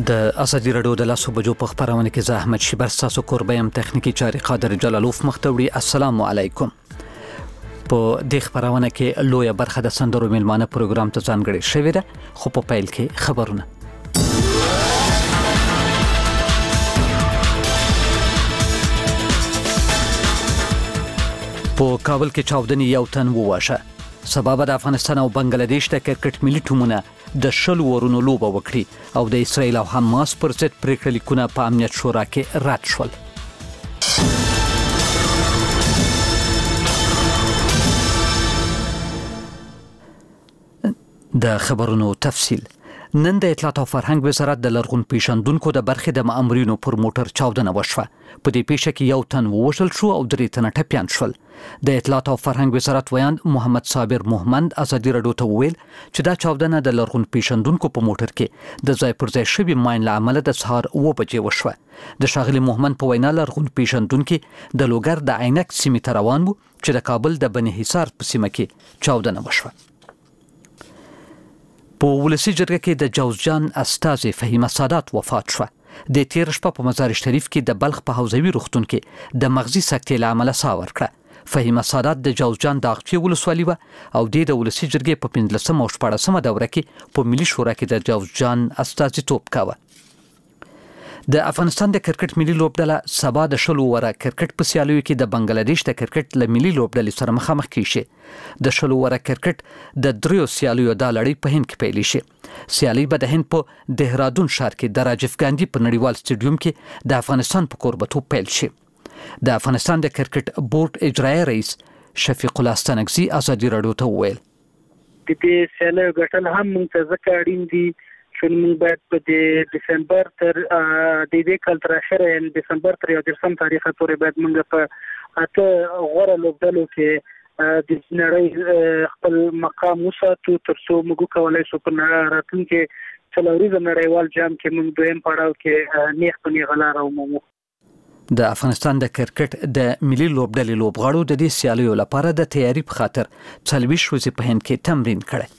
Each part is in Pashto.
د ازادي راډیو د لاسو بجو په خبرونه کې زه احمد شیبر تاسو کوربیم تخنیکی چاري قادر جلالوف مختوړي. السلام علیکم. په دې خبرونه کې لویه برخه د سندرو میلمانه پروګرام ته ځانګړې شوې ده، خو په پیل کې خبرونه. په کابل کې چاودنې یو تن وواژه. سبب د افغانستان او بنگلاديش د کرکټ ملي ټیمونه د شل ورونو لوبه وکړي او د اسرائیل او حماس پر ضد پریکړه لیکونه په امنیت شورا کې رد شول. د خبرونو تفصیل. نن د اطلاعات او فرهنګ وزارت د لرغون پیژندونکو د برخې د مامورینو پر موټر چاودنه وشوه. په دې پیښه کې یو تن ووژل شو او درې تنه ټپیان شول. د اطلاعات او فرهنګ وزارت ویاند محمد صابر محمد ازادي راډیو ته وویل چې دا چاودنه د لرغون پیژندونکو په موټر کې د ځای پر ځای شوي ماین له امله د سهار 9 بجې وشوه. د ښاغلي محمد په وینا لرغون پیژندونکو د لوګر د عینک سیمې ته روان وو چې د کابل د بني حصار په سیمه کې چاودنه وشوه. په ولسی جرګه کې د جوزجان استازي فهیمه سادات وفات شوه. د تیر شپه په مزار شریف کې د بلخ په حوزوي روغتون کې د مغزي سکتې له امله ساه ورکړه. فهیمه سادات د جوزجان د اغچې ولسوالي و او د ولسی جرګې په 15 او 14 دوره کې په ملي شورا کې د جوزجان استازیتوب کاوه. د افغانستان د کرکټ ملي لوبډله سبا د شل وره کرکټ په سیالیو کې د بنگلاديش د کرکټ له ملي لوبډلې سره مخامخ کیږي. د شل وره کرکټ د دریو سیالیو د لړۍ په هند کې پیل شي. سیالي به د هند په دهرادون ښار کې د راجیو ګاندی په نړیوال سټیډیوم کې د افغانستان په کوربتوب پیل شي. د افغانستان د کرکټ بورډ اجرایی رئیس شفیق الله ستانکزي ازادي راډیو ته وویل د دې سیالیو ګټل هم موږ ته ځکه اړین دي چې موږ باید په دسمبر تر د دې کال تر اخره دسمبر تر 13 تاریخ پورې باید موږ په اته غوړه لوبډلو کې د نړۍ خپل مقام وساتو تر څو موږ کولای شو په راتلونکي څلوريزه نړیوال جام کې موږ دویم پړاو کې نیغ په نیغه لار ومومو. د افغانستان د کرکټ د ملي لوبډلې لوبغاړو د دې سیالیو لپاره د تیاری په خاطر 40 ورځې په هند کې تمرین کړی.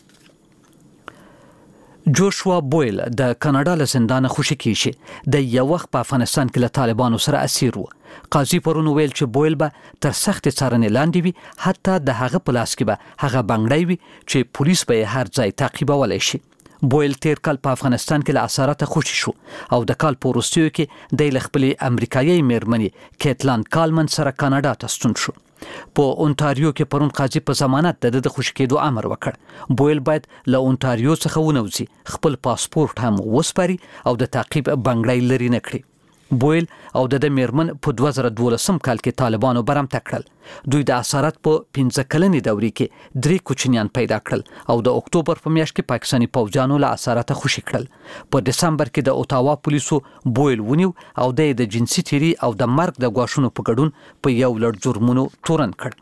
جوشوا بویل د کاناډا له زندانه خوشي کیږي. د یو وخت په افغانستان کې له طالبانو سره اسیر و. قاضي پرون ویل چې بویل به تر سخت څارنې لاندې وي، حتی د هغه په لاس کې به هغه بنګړی وي چې پولیس به هر ځای تعقیبولای شي. بویل تیر کال په افغانستان کې له اثرات خوشي شو او د کال په وروستیو کې د خپلې امریکایي میرمنې کیټلان کالمن سره کاناډا ته ستون شو. په اونټاریو کې پرون قاضي په ضمانت د خوشي کېدو امر وکړ. بویل باید له اونټاریو څخه ونوځي، خپل پاسپورت هم وسپاري او د تعقیب بنګړی لري نه کړي. بویل او د میرمن په 2012 کال کې طالبانو برمته کړل. دوی د اثرات په 15 کلنې دورې کې 3 کوچنیان پیدا کړل او د اکتوبر په میاشت کې پاکستاني پوځیانو له اثرات خوشي کړل. په دسمبر کې د اوټاوا پولیسو بویل ونیو او د جنسي تیری او د مرګ د غواښونو په ګډون په یو لړ جرمونو تورن کړ.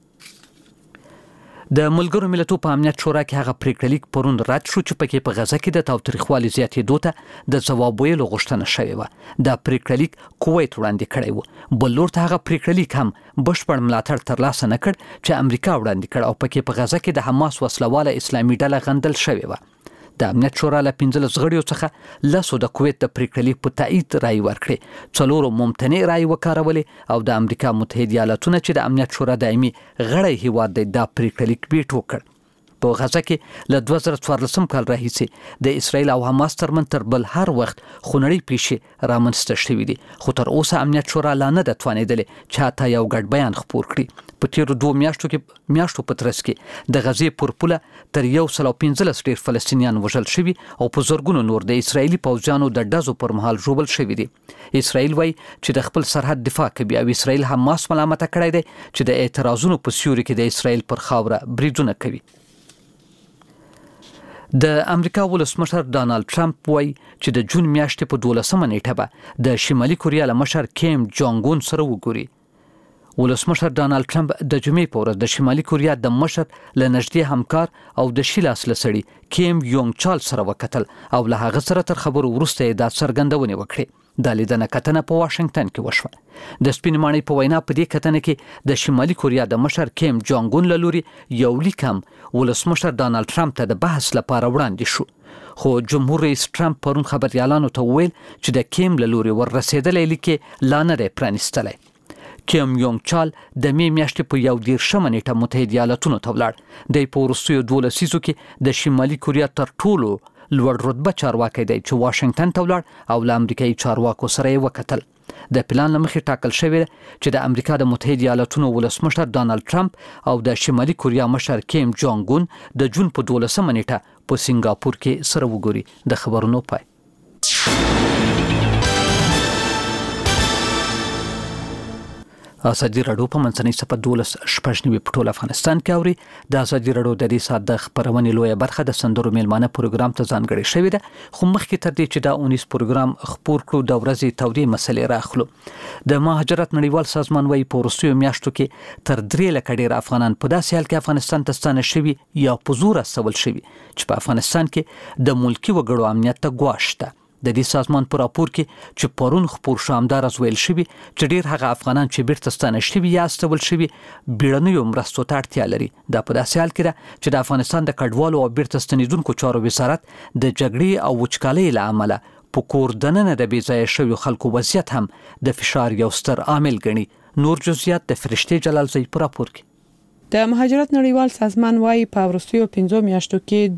د ملګرو ملتونو په امنیت شورا کې هغه پریکړه لیک پرون رد شو چې پکې په غزه کې د تاوتریخوالي زیاتېدو ته د ځواب ویلو غوښتنه شوې وه. دا پریکړه لیک کویت وړاندې کړی و. بل لور ته هغه پریکړه لیک هم بشپړ ملاتړ ترلاسه نه کړ چې امریکا وړاندې کړ او پکې په غزه کې د حماس وسلواله اسلامي ډله غندل شوې وه. د امنیت شورا له 15 غړیو څخه 10 د کویت د پریکړه لیک په تایید رائے ورکړي، 4 ممتنع رائے وکارولې او د امریکا متحده ایالاتونو چې د امنیت شورا دایمي غړی هیواد دی دا پریکړه لیک بیټو کړ. په غزه کې له 2014 کال راهیسې د اسرائیل او حماس ترمن تر بل هر وخت خونړۍ پیښې رامنځته شوې دي، خو تر اوسه امنیت شورا لا نه د توانېدلې چې حتی یو ګډ بیان خپور کړي. په تیرو 2 میاشتو په ترڅ کې د غزې پر پوله تر 115 ډیر فلسطینیان وژل شوي او په زرګونو نور د اسرایلی پوځیانو د ډزو پر مهال ژوبل شوي دي. اسرائیل وایي چې د خپل سرحد دفاع کوي او اسرائیل حماس ملامت کړی دی چې د اعتراضونو په سیوري کې د اسرائیل پر خاوره بریدونه کوي. د امریکا ولسمشر ډانلډ ټرمپ وایي چې د جون میاشتې په 12 نیټه به د شمالي کوریا له مشر کیم جونګ اون سره وګوري. ولسمشر ډانلډ ټرمپ د جمعې په ورځ د شمالي کوریا د مشر له نږدې همکار او د شیلاس لسړي کیم یونګ چال سره وکتل او له هغه سره تر خبرو وروسته د څرګندونې وکړې. د لیدنه کتنه په واشنگټن کې وشوه. د سپین ماڼۍ په وینا په دې کتنه کې د شمالي کوریا د مشر کیم جونګ اون له لوري یو لیک هم ولسمشر ډانلډ ټرمپ ته د بحث لپاره وړاندې شو. خو جمهور رئیس ټرمپ پرون خبريالانو ته وویل چې د کیم له لوري ورسېدلې لیکې لا نه دی پرانیستلی. کیم یونګ چال د می میاشتې په 11 نیټه متحده ایالاتونو ته ولاړ. د په وروستیو 12 لسیزو کې د شمالي کوریا تر ټولو لوړ رتبه چارواکي دی چې واشنگټن ته ولاړ او له امریکایي چارواکو سره یې وکتل. د پلان لمخې ټاکل شوی چې د امریکا د متحده ایالاتونو ولسمشر ډانلډ ټرمپ او د شمالي کوریا مشر کیم جونګ اون د جون په 12 نیټه په سنگاپور کې سره وګوري. د خبرونو پای. ازادي راډیو په منځنۍ صفحه 12 په ټول افغانستان کې اوري. د ازادي راډیو د دې ساعت د خبرونې لویه برخه د سندرو میلمانه پروګرام ته ځانګړې شوې ده. خو مخکې تر دې چې دا 19 پروګرام خبر کړو د ورځې تودې مسلې راخلو. د مهاجرت نړیوال سازمان وايي په وروستیو میاشتو کې تر 3 لک ډیر افغانان په داسې حال کې افغانستان ته ستانه شوي یا په زور استول شوي چې په افغانستان کې د ملکی وګړو امنیت ته ګواښ ده. د دې سازمان په راپور کې چې پرون خبر شامدار از ویل شوی چې ډیر هغه افغانان چې بیرته ستانه شوي یا استول شوي بیړنیو مرستو ته اړتیا لري. دا په داسې حال کې ده چې د افغانستان د کډوالو او بیرته ستنیدونکو چارو وزارت د جګړې او وچکالۍ له امله په کور دننه د بېځایه شویو خلکو وضعیت هم د فشار یو ستر عامل ګڼي. نور جزئیات د فرشته جلالزی په راپور کې. د مهاجرت نړیوال سازمان وايي په وروستیو 5 میاشتو کې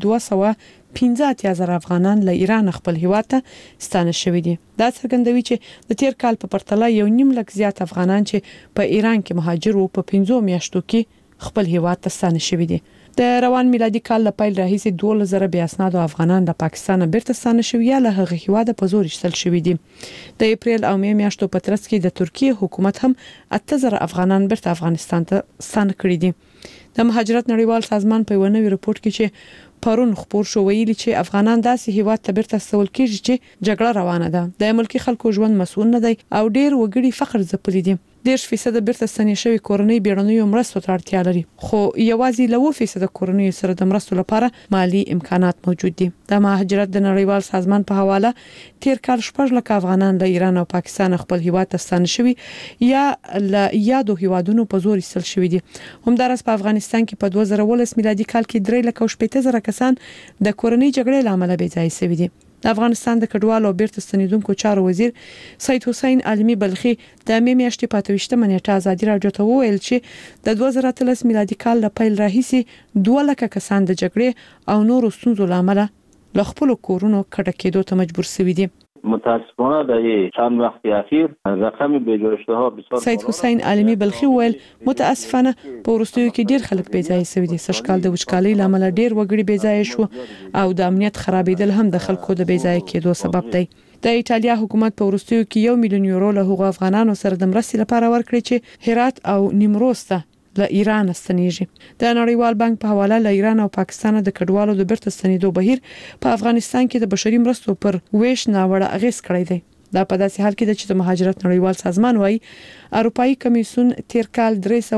215,000 افغانان له ایران خپل هیواد ته ستانه شوي دي. دا څرګندوي چې د تیر کال په پرتله 1.5 لک زیات افغانان چې په ایران کې مهاجر وو په 5 میاشتو کې خپل هیواد ته ستانه شوي دي. د روان میلادي کال له پیل راهیسې 12,000 بیا اسناد افغانان د پاکستان بیرته ستانه شوي یا له هغه هیواد په زور ایستل شوي دي. د اپریل او می میاشتو په ترڅ کې د ترکیه حکومت هم 8,000 افغانان بیرته افغانستان ته ستانه کړي دي. د مهاجرت نړیوال سازمان په ونوي رپورت کې چې پرون خبر شو ویلي چې افغانان داسې هیواد ته بیرته استول کیږي چې جګړه روانه ده. د ملکی خلکو ژوند مسؤل نه دی او ډیر وګړي فقر ځپلي دي. 10% بیرته ستنې شوی کورنۍ بیړنیو مرستو ته اړتیا لري. خو یوازې له 2% کورنۍ سره د مرستو لپاره مالی امکانات موجود دي. د مهاجرت د نړیوال سازمان په حواله تیر کال 4 لک افغانان له ایران او پاکستان خپل هیواد ته ستانه شوي یا له یادو هیوادونو په زور ایستل شوي دي. همدارس په افغانستان کې په 2019 میلادي کال کې 3,80,000 کسان د کورنۍ جګړې لامل بې ځای شوي دي. د افغانستان د کډوالو او بیرته ستنیدونکو چارو وزیر سید حسین علمی بلخی د می میاشتې په 28 نیټه ازادي راډیو ته وویل چې د 2013 میلادي کال له پیل راهیسې 2 لک کسان د جګړې او نورو ستونزو لامل له خپل کورونو کډه کېدو ته مجبور شوي دي. متاسفانه در چند وقت اخیر رقم بجوشته ها بسیار سید حسین علمی بلخی ویل متاسفانه په وروستیو کې ډیر خلک بې ځای شوي دي. سږکال د وچکالۍ لامل ډیر وګړي بې ځای شو او د امنیت خرابېدل هم د خلکو د بې ځای کېدو سبب دی. د ایټالیا حکومت په وروستیو کې 1 میلیون یورو له هغو افغانانو سره د مرستې لپاره ورکړي چې هرات او نیمروز ته له ایران ستنیږي. د نړیوال بانک په حواله له ایران او پاکستان د کډوالو د بیرته ستنیدو بهیر په افغانستان کې د بشري مرستو پر ویش ناوړه اغیز کړی دی. دا په داسې حال کې د چې د مهاجرت نړیوال سازمان وايي اروپאי کمیسیون تیر کال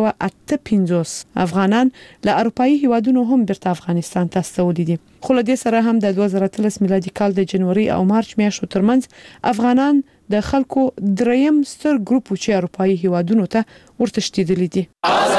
358 افغانان له اروپאי هیوادونو هم بیرته افغانستان ته استولي دي. خو له دې سره هم د 2013 میلادي کال د جنوري او مارچ میاشتو ترمنځ افغانان د خلکو دریم ستر ګروپ چې اروپאי هیوادونو ته ورتښتیدلي دي.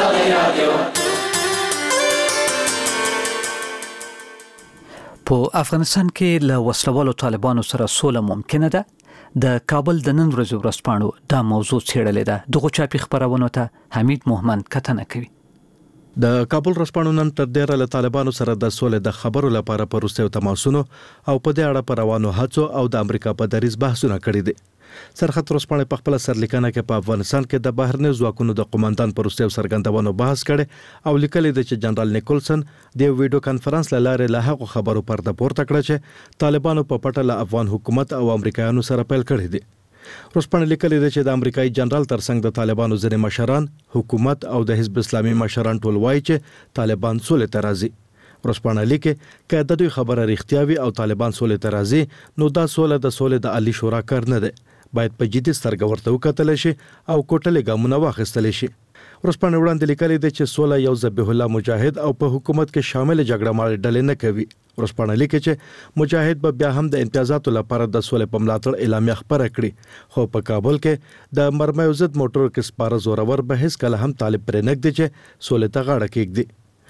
په افغانستان کې له وسلوالو طالبانو سره سوله ممکنه ده. د کابل د نن ورځې ورځپاڼو دا موضوع څېړلې ده. دغه چاپي خبرونو ته حمید محمد کتنه کوي. د کابل ورځپاڼو نن تر ډیره له طالبانو سره د سولې د خبرو لپاره په وروستیو تماسونو او په دې اړه پر روانو هڅو او د امریکا په دریځ بحثونه کړي دي. سرحد ورځپاڼه په خپل سرلیکنه کې په افغانستان کې د بهرنیو ځواکونو د قوماندان پر وروستیو څرګندونو بحث کړي او لیکلي دي چې جنرال نیکولسن د ویډیو کانفرنس لاره له هغو خبرو پرده پورته کړه چې طالبانو په پټه له افغان حکومت او امریکایانو سره پیل کړی دي. ورځپاڼه لیکلي ده چې د امریکایي جنرال ترڅنګ د طالبانو ځینې مشران، حکومت او د حزب اسلامي مشران ټول وایي چې طالبان سولې ته راځي. ورځپاڼه لیکي چې د دوی خبره رښتیا وي او طالبان سولې ته راځي نو دا سوله د سولې د عالی شورا کار نه ده. باید په جدي سترګه ورته وکتل شي او کوټلې ګامونه واخیستل شي. ورځپاڼه وړاندې لیکلي ده چې سوله یو ذبیح الله مجاهد او په حکومت کې شامل جګړه ماري ډلې نه کوي. ورځپاڼه لیکي چې مجاهد به بیا هم د امتیازاتو لپاره د سولې په ملاتړ اعلامیه خبره کړي خو په کابل کې د مرمیو ضد موټر کې سپاره زورور به هیڅ کله هم طالب پرې نه کړي چې سولې ته غاړه کېږدي.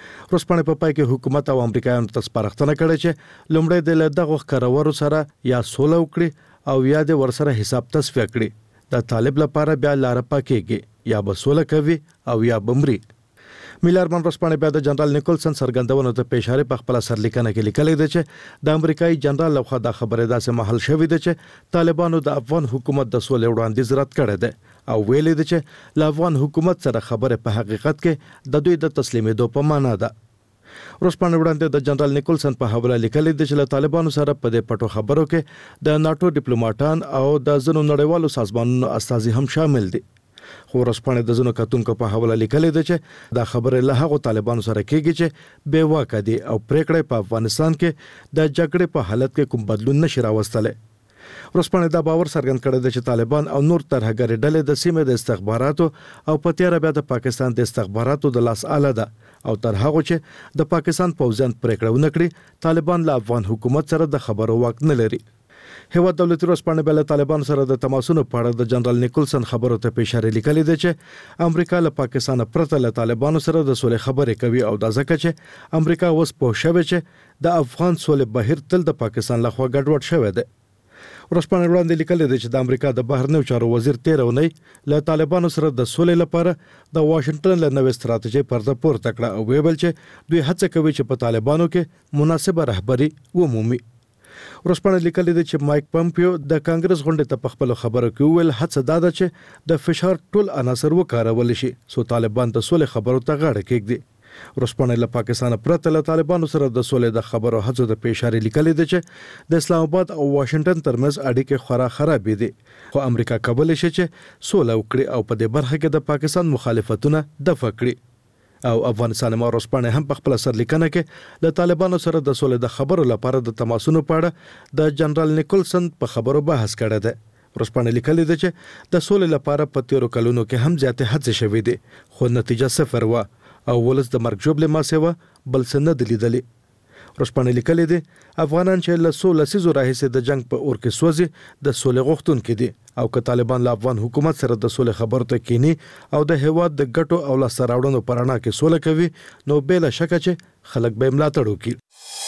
ورځپاڼې په پای کې حکومت او امریکایانو ته سپارښتنه کړې چې لومړی د دغه ښکارورو سره یا سوله وکړي او یا د ورسره حساب تصفیه کړي د طالب لپاره بیا لار پاکيږي یا به سوله کوي او یا بمري. میلرمن ورځپاڼې بیا د جنرال نیکولسن څرګندونه ته پیشاره په خپل سرلیکنه کې لیکلې ده چې د امریکایي جنرال لخوا د خبرې داسې محل شوې ده چې طالبانو د افغان حکومت د سولې وړاندیز رد کړی دی او ویلي ده چې له افغان حکومت سره خبره په حقیقت کې د دوی د تسلیمېدو په معنا ده. ورځپاڼې وړاندې د جنرال نیکولسن په حواله لیکلي ده چې له طالبانو سره په دې پټو خبرو کې د ناتو ډیپلوماټان او د ځینو نړیوالو سازمانونو استازي هم شامل دي. خو ورځپاڼې د ځینو کتونکو په حواله لیکلي ده چې دا خبره له هغو طالبانو سره کېږي چې بې واکه دي او پریکړې په افغانستان کې د جګړې په حالت کې کوم بدلون نشي راوستلی. ورځپاڼې دا باور څرګند کړی دی چې طالبان او نور ترهګرې ډلې د سیمې د استخباراتو او په تیاره بیا د پاکستان د استخباراتو د لاس آله ده او تر هغه چې د پاکستان پوځیان پریکړه ونه کړي طالبان له افغان حکومت سره د خبرو واک نه لري. هیواد دولتي ورځپاڼې بل طالبان سره د تماسونو په اړه د جنرال نیکولسن خبرو ته اشاره لیکلې ده چې امریکا له پاکستان پرته له طالبانو سره د سولې خبرې کوي او دا ځکه چې امریکا اوس په شوه چې د افغان سولې بهیر تل د پاکستان لخوا ګډوډ شوی دی. ورځپاڼې وړاندې لیکلې ده چې د امریکا د بهرنیو چارو وزیر 13 اونۍ له طالبانو سره د سولې لپاره د واشنگټن له نوې ستراتیژي پرده پورته کړه او ویل چې دوی هڅه کوي چې په طالبانو کې مناسبه رهبري ومومي. ورځپاڼې لیکلې ده چې مایک پمپیو د کانګرس غونډې ته په خپل خبرو کې ویل هڅه دا ده چې د فشار ټول عناصر وکارول شي سو طالبان د سولې خبرو ته غاړه کېږدي. ورځپاڼې له پاکستان پرته له طالبانو سره د سولې د خبرو هڅو د اشاره لیکلې ده چې د اسلام آباد او واشنگټن ترمنځ اړیکې خورا خراب دي خو امریکا کولای شي چې سوله وکړي او په دې برخه کې د پاکستان مخالفتونه دفع کړي او افغانستان مو ورځپاڼې هم په خپل سرلیکنه کې د طالبانو سره د سولې د خبرو لپاره د تماسونو په اړه د جنرال نیکولسن په خبرو بحث کړی دی. ورځپاڼې لیکلې ده چې د سولې لپاره په تیرو کلونو کې هم زیاتې هڅې شوې دي خو نتیجه صفر و او ولس د مرګ جوړ لمه سیوا بل څه نه دلیدلې. ورځپاڼې لیکلې دي افغانان چې له 16 لسیزو راهیسې د جنگ په اور کې سوځي د سولې غوښتونکي دي او که طالبان له افغان حکومت سره د سولې خبرو ته کینی او د هیواد د ګټو او لاسته راوړنو پر اړه کې سوله کوي نو بلا شک چې خلک به ملاتړ وکړي.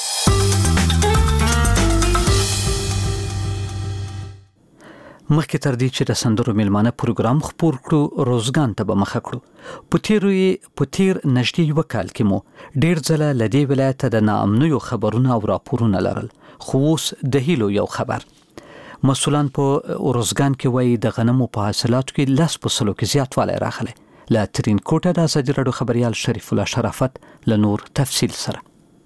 مخکې تر دې چې د سندرو میلمانه پروګرام خپور کړو روزګان ته به مخه کړو. په تیر نږدې یو کال کې مو ډیر ځله لدی ولایت د ناامنیو خبرونه او راپورونه لرل خو اوس د هیلو یو خبر. مسولان په روزګان کې وایي د غنمو په حاصلاتو کې 10% کې زیاتوالی راغلی. له ترین کوټه د ازادي راډیو خبريال شریف الله شرافت له نور تفصیل سره.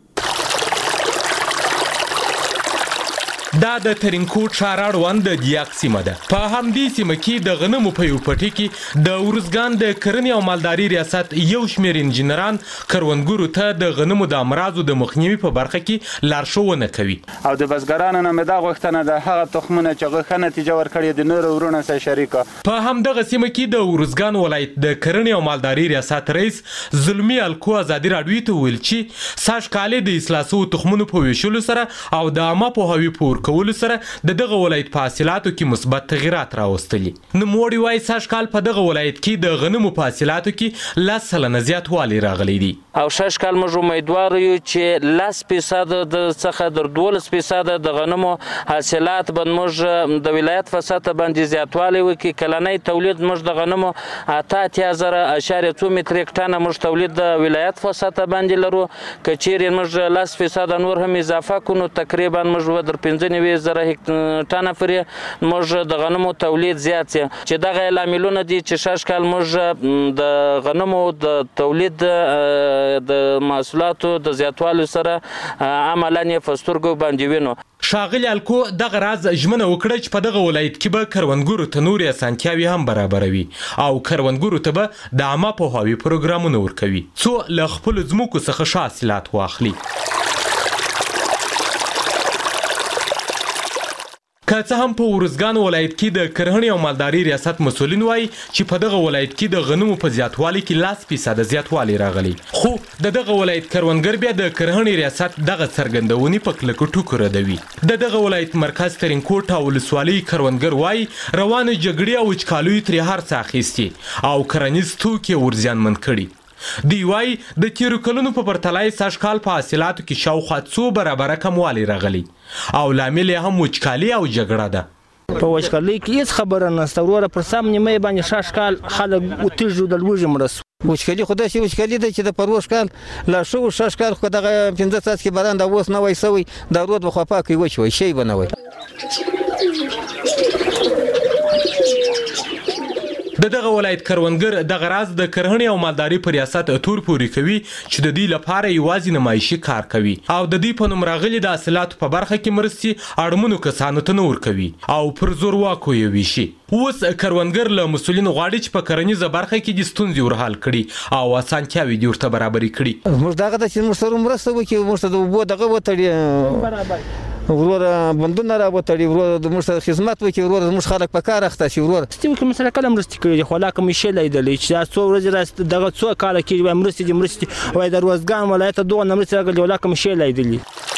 دا د ترینکوټ ښار اړوند د دیاق سیمه ده. په همدې سیمه کې د غنمو په یو پټي کې د ورزګان د کرنې او مالداري ریاست یو شمېر انجینران کروندګرو ته د غنمو د امراضو د مخنیوي په برخه کې لارښوونه کوي. او د بزګرانو نه مې دا غوښتنه ده هغه تخمونه چې ښه نتیجه ورکړي د نورو ورونو سره شریکه. په همدغه سیمه کې د ورزګان ولایت د کرنې او مالداري ریاست رئیس زلمی الکو ازادي راډیو ته ویل چې ساش کالې د اصلاح شوو تخمونو په ویشلو سره او د عامه پوهاوي په کولو سره د دغه ولایت په حاصلاتو کې مثبت تغیرات راوستلي. نوموړي وایي سږ کال په دغه ولایت کې د غنمو په حاصلاتو کې 10% زیاتوالی راغلی دی. او سږ کال موږ امیدوار یو چې 10% د څخه در 12% د غنمو حاصلات باندې موږ د ولایت په سطح باندې زیاتوالی وکړي. کلنی تولید موږ د غنمو 88.2 متریک ټنه موږ تولید د ولایت په سطح باندې لرو. که چیرې موږ 10% نور هم اضافه کړو تقریبا موږ در 15,000 ټنه پورې موږ د غنمو تولید زیات شي. چې دغه لاملونه دي چې سږ کال موږ د غنمو د تولید د محصولاتو د زیاتوالي سره عملاً یې په سترګو باندې وینو. ښاغلي الکو دغه راز ژمنه وکړه چې په دغه ولایت کې به کروندګرو ته نورې اسانتیاوې هم برابروي او کروندګرو ته به د عامه پوهاوي پروګرامونه ورکوي څو له خپلو ځمکو څخه ښه حاصلات واخلي. که څه هم په ورزګان ولایت کې د کرهڼې او مالداري ریاست مسؤلین وایي چې په دغه ولایت کې د غنمو په زیاتوالي کې 10% زیاتوالی راغلی خو د دغه ولایت کروندګر بیا د کرهڼې ریاست دغه څرګندونې په کلکو ټکو ردوي. د دغه ولایت مرکز ترینکوټ او ولسوالۍ کروندګر وایي روانې جګړې او وچکالیو ترې هر څه اخیستي او کرنیز توکي ور زیانمن کړي. دی وای د تیرو کلونو په پرتله سږ کال په حاصلاتو کې شاوخوا 2 برابره کموالی راغلی او لامل یې هم وچکالي او جګړه ده. په وچکالۍ کې هیڅ خبره نشته وروره، پر سم نیمه باندې شاش کال خلک وتیږي د لوږې مړه سو. وچکالي خو داسې وچکالي ده چې د پروش کال لا شو شاش کال خو دغه 15 څاڅکي باران د اوس نه وای سوی د رود بخوا پاکې وچ وای شی به نه وای. دغه ولایت کروندګر دغه راز د کرهڼې او مالداري په ریاست تور پوري کوي چې د دې لپاره یوازې نمایشي کار کوي او د دې په نوم راغلي د حاصلاتو په برخه کې مرستې اړمنو کسانو ته نه ورکوي او پر زور واکو یې ویشي. اوس کروندګر له مسؤلینو غواړي چې په کرنیزه برخه کې د ستونزې ورحل کړي او اسانتیاوې دې ورته برابرې کړي. موږ دغه د چې موږ سره مرسته وکړي، موږ ته د اوبو دغه وتړي وروره بندونه را وتړي، وروره د موږ سره خدمت وکړي، وروره زموږ خلک په کار اخته شي. وروره ستیو کې مثلا کله مرستې کړي خو لا کوم شی لیدلی چې څو ورځې راست دغه څو کال کې وای مرستې وای د روزګان ولایت دوه مرستې راغلي ولا کوم شی لیدلی.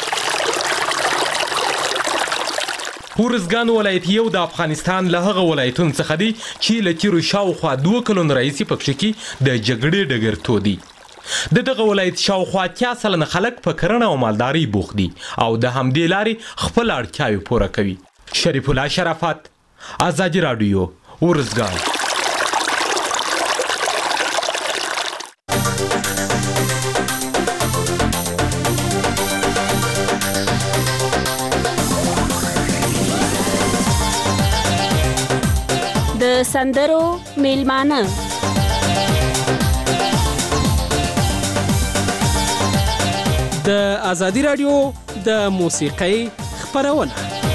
ورزګان ولایت یو د افغانستان له هغه ولایتونو څخه دی چې له تیرو شاوخوا 2 کلونو راهیسې پکې کې د جګړې ډګر تودي. دغه ولایت شاوخوا 80% خلک په کرنه او مالداري بوخت دي او د همدې لارې خپل اړتیاوې پوره کوي. شریف الله شرافت، آزادي رادیو، ورزګان. د سندرو میلمانه د آزادي رادیو د موسیقۍ خپرونه.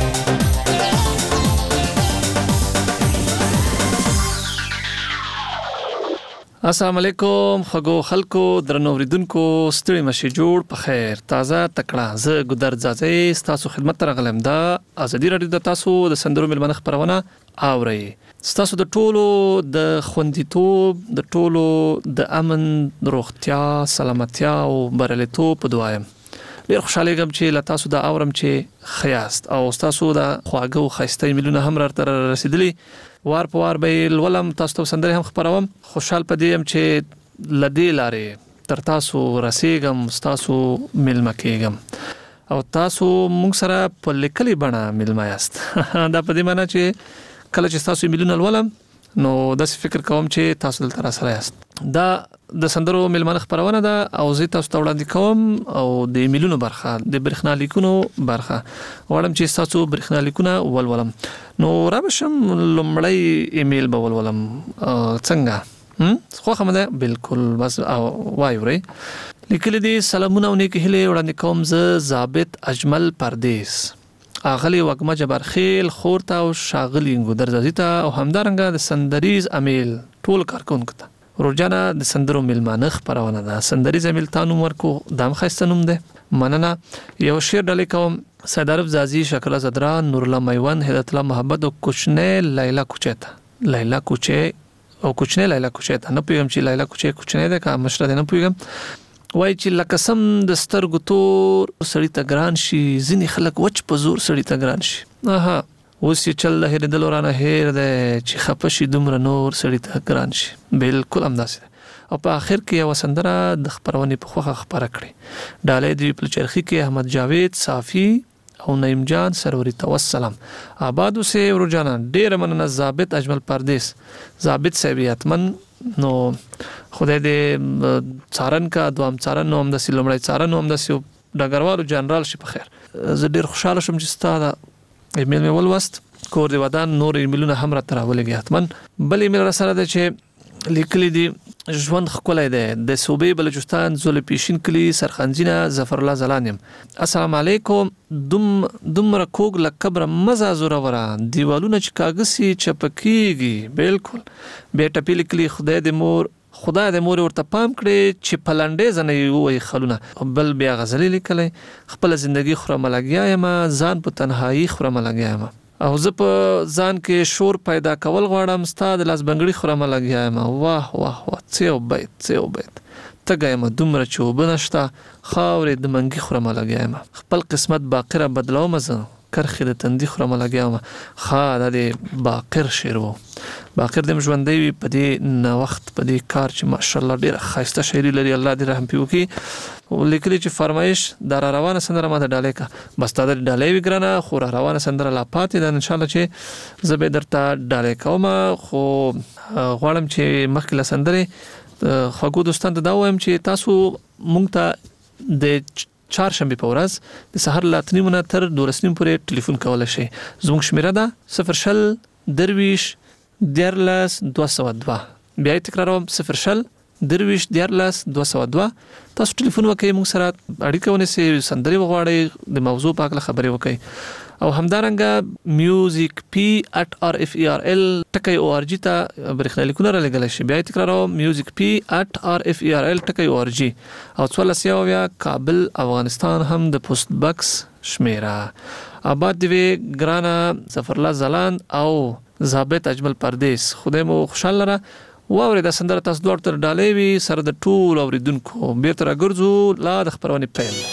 السلام علیکم خغو خلکو درنو اوریدونکو، ستړي مشي جوړ په خیر تازه تکړه زه ګودر ځاځي تاسو خدمت ته راغلم. دا آزادي رادیو د تاسو د سندرو میلمانه خپرونه اوري. تاسو د ټولو د خوندیتوب، د ټولو د امن، روغتیا، سلامتیا او بریالیتوب په دعا یم. ډیر خوشاله یم چې له تاسو د اورم چې خیاست او تاسو د خواږه او خسته ایمیلونه هم راته رسیدلی. وار په وار به ولم تاسو ته سندري هم خبروم. خوشحال پدې یم چې لدی لارې تر تاسو رسیدم، تاسو ملما کېږم او تاسو موږ سره په لیکلي بڼه ملما یاست. دا په دې معنی چې کله چې تاسو ایمیلونه ولم نو داسې فکر کوم چې تاسو دلته را سره یاست. دا د سندرو میلمانه خبرونه ده او زه تاسو ته وړاندې کوم او د ایمیلونو برخه، د برېښنا لیکونو برخه غواړم چې تاسو برېښنا لیکونه ولولم. نو را بشم لومړی ایمیل به ولولم. څنګه خو خمده بالکل بس وایوري لیکل دي. سلامونه او نیک هیله وړاندې کوم زه ضابط اجمل پردیس، اغلی وګما جبر خیل خورته او شاغلی ګودر ځیتا او همدارنګه د سندریز امیل ټول کارکونکو ته روزانه د سندرو میلمانه خبرونه ده. سندریز امیل تانو ورکو دام خستنوم ده. مننه. یو شعر ډلې کوم. سیدارف زازی، شکل زدرا، نور الله میوان، هدایت الله محمد او کوچنه لیلا کوچه لیلا کوچه او کوچنه لیلا کوچه ته نه پیغام چې لیلا کوچه کوچنه ده که مشره ده نه پیغام. وای چې لکسم د سترګو تور سړی ته ګران شي، ځینې خلک وچ په زور سړی ته ګران شي. اوس چې چل هر د لورانه هر ده چې خپشي دومره نور سړی ته ګران شي. بالکل همداسې ده. او په اخر کې یو سندره د خبرونې په خوخه خبره کړي. ډالې دی په چرخي کې احمد جاوید صافی او نعیم جان سروري توسلام. آباد اوسه ورجانا. ډیر مننه ضابط اجمل پردیس. ضابط صاحبیتمن نو خدای دې څارن کا دوام څارن نو هم د سلمړی څارن نو هم د ډګروالو جنرال شي په خیر. زه ډیر خوشاله شوم چې ستاسو ایمیل مې ولوست. کور دی ودان نور ایمیلونه هم را تراولېږي حتمن. بل ایمیل را سره ده چې لیکلي دي ژوند خولای ده د صوبې بلوچستان زول پیشین کلی سرخنجینه ظفر الله زلانیم. السلام علیکم. دومره کوګ لکبر مزه زوره دیوالونه چې کاغسي چپکیږي. بالکل بیٹه پیل کلی خدای د مور ورته پام کړي چې پلنډې زنه وي خلونه. بل بیا غزل لیکلي خپل ژوندۍ خرمه لګیا یم، ځان په تنهایی خرمه لګیا یم او زه په ځان کې شور پیدا کول غواړم، ستاد لاس بنګړي خرمه لګیا یم. واه واه واه څو بیت تګه یم دومره چې وبنشته خاورې د منګي خرمه لګیا یم. خپل قسمت باقره بدلوم زه کرخې د تندي خرمه لګیا یم. د باقر شعر و باخر د ژوندۍ وي په دې نوښت په دې کار چې ماشاءالله ډېر ښایسته شاعري لري الله دې رحم پې وکړي لیکلي چې فرمایش د را روانه سندره ماته ډالۍ کا بس تا د ډالۍ وي ګرانه خو را روانه سندره لا پاتې ده انشاءالله چې زه به درته ډالۍ کوم خو غواړم چې مخکې له سندرې خوږو دوستان ته دا وایم چې تاسو مونږ ته د چهارشنبه په ورځ د سحر له 8:30 تر 12:30 پورې ټلیفون کولای شئ زموږ شمیره ده 0 درویش 10202 بیا تکراروم 0 درویش 10202 تاسو ټلیفون وکړئ موږ سره اړیکه ونیسئ سندري وغواړئ د موضوع په اړه خبرې وکړئ او همدارنګه music@rferl ټکی.org ته برېښنالیکونه را لګل شي بیا تکراروم music@rferl ټکی.org او 14 کابل افغانستان هم د پوسټ باکس شمیره آباد دی ګرانا ظفرالله زلان او ضابط اجمل پردیس خدای مو خوشاله را واوري د سندره تاسو دوړ تر ډالۍ وي سره د ټول اوریدونکو بیرته راګرځو لا د خبرونه پیل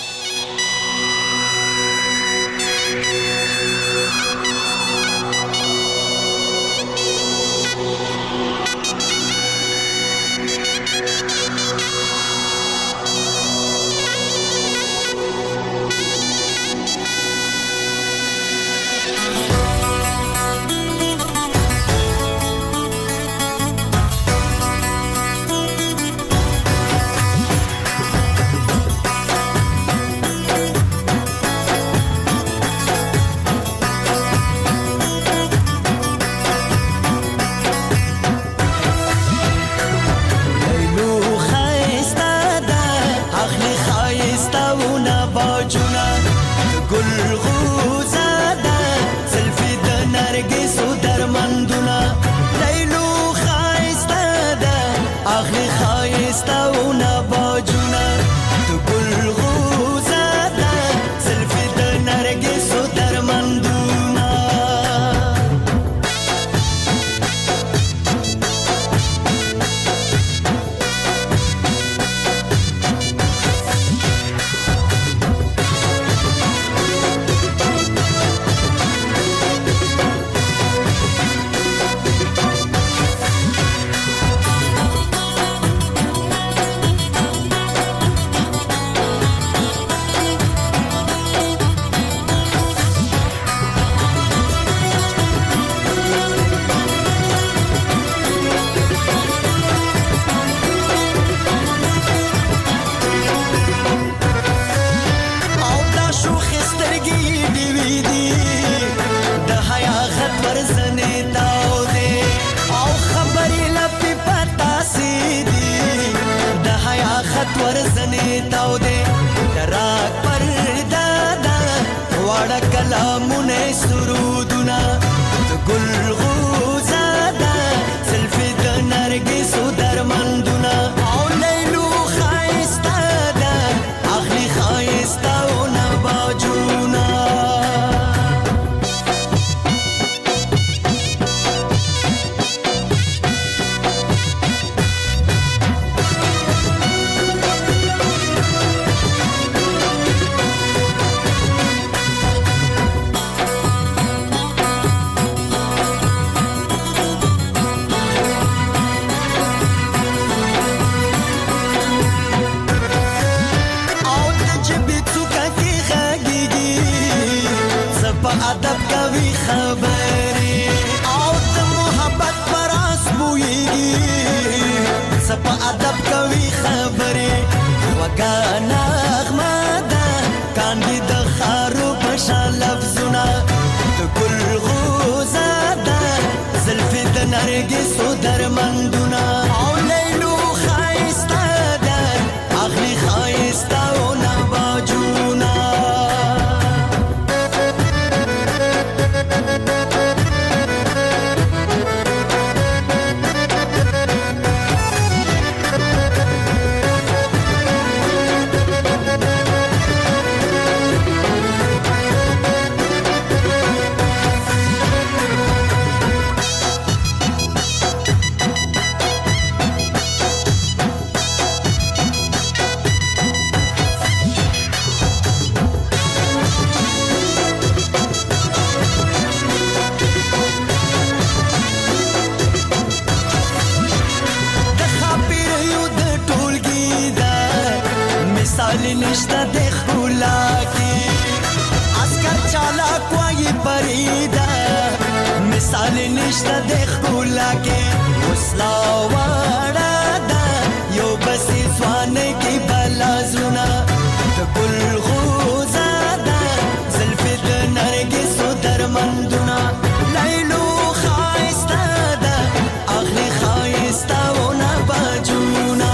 نشته د ښکلا کې عسکر چالاک وایي پریده مثال نشته د ښکلا کې وسلا واړه ده یو بسې ځوانۍ کې بلا زړونه د ګل غوزه ده زلفې د نرګسو درمندونه لیلو ښایسته ده اخلي ښایستهونه باجونه.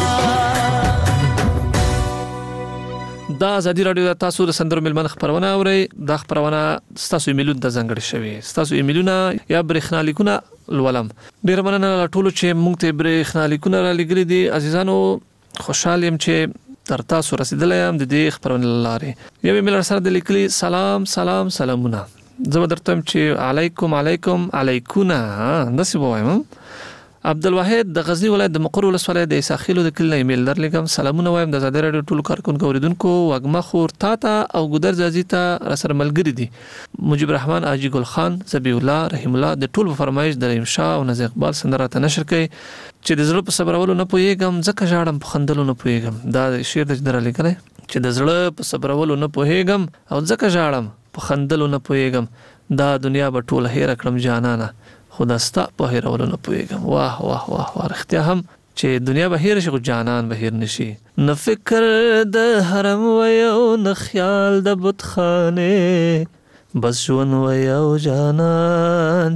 دا ازادي رادیو د تاسو د سندرو ملمن خبرونه اوري. دا خبرونه تاسو ایمیلونو ته ځانګړي شوی. تاسو ایمیلونه یا برېښنالیکونه لولم. ډیر مننه ټولو چې موږ ته برېښنالیکونه را لګري دي. عزیزانو خوشاله يم چې تر تاسو رسیدلی یم د دې خبرونه لارې. یو ایمیل سره د لیکلي سلامونه. زه درته چې علیکم علیکونه داسې وایم. عبدالواحد د غزنی ولایت د مقر ولسوالۍ د عیساخیلو د کلي ایمیل درلګم. سلامونه وایم د ازادي رادیو ټولو کارکونکو اوریدونکو وګما خور تا او ګودر زازي ته را سره ملګری دي. مجيب الرحمن حاجی ګل خان زبی الله رحیم الله د ټولو فرمایش د رحیم شاه او نزیق اقبال سندره ته نشر کړي چې د زړه په صبرولو نه پوهیږم ځکه ژاړم په خندلو نه پوهیږم. دا شعر د در لیکلی چې د زړه په صبرولو نه پوهیږم او ځکه ژاړم په خندلو نه پوهیږم. دا دنیا به ټول هیر کړم جانانه خدا ستا په هیرولو نه پوهیږم. واه واه واه واه رښتیا هم چې دنیا به هیر شي خو جانان به هیر نشي. نه فکر د حرم ویو نه خیال د بتخانه بس ژوند ویو جانان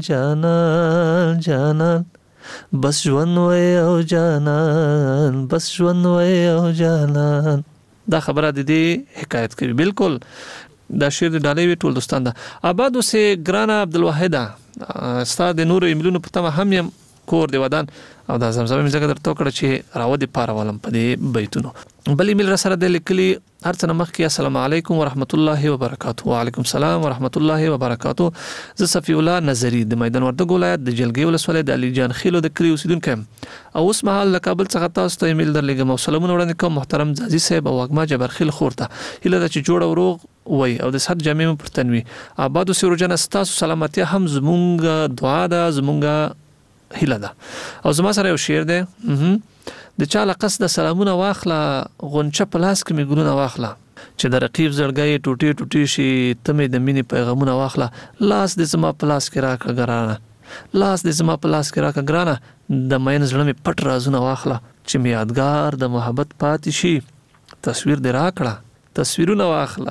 بس ژوند ویو جانان بس ژوند ویو جانان. دا خبره د دې حکایت کوي. بالکل دا شعر د ډالۍ وی ټول دوستان ده. آباد اوسه ګرانه عبدالواحد استاد د نور ایمیلونو په تمه هم یم کور دی ودان او دا زمزمه مې ځکه درته کړ چې راودي پارولم په دې بیتونو. بل ایمیل را سره د لیکلي هرڅه مخ کې السلام علیکم ورحمت الله وبرکاته. وعلیکم السلام ورحمت الله وبرکاته. زه صفی الله نظری د میدان وردګ ولایت د جلګي ولسوالۍ د علي جان خیلو د کلی اوسیدونکو یم او اوس مهال له کابل څخه تاسو ته ایمیل درلګم او سلامونه وړاندې کوم محترم زازي صاحب او واګما جبرخیل خورته هله د چې جوړ او روغ وای او د صحت جامع پرتنوي. آباد اوسه روزانه ستاسو سلامتی هم زمونږ دعا ده زمونږ هله ده. او زما سره یو شعر ده د چا لقص د سلامونه واخله غونچه پلاس کې میګونه واخله چې د رقیب زړګي ټوټي شي تمه د مینې پیغامونه واخله لاس د زما پلاس کې راکړه ګرانه لاس د زما پلاس کې راکړه ګرانه د مین زړه می پټ رازونه واخله چې می یادګار د محبت پاتې شي تصویر دې راکړه تصویرونه واخله.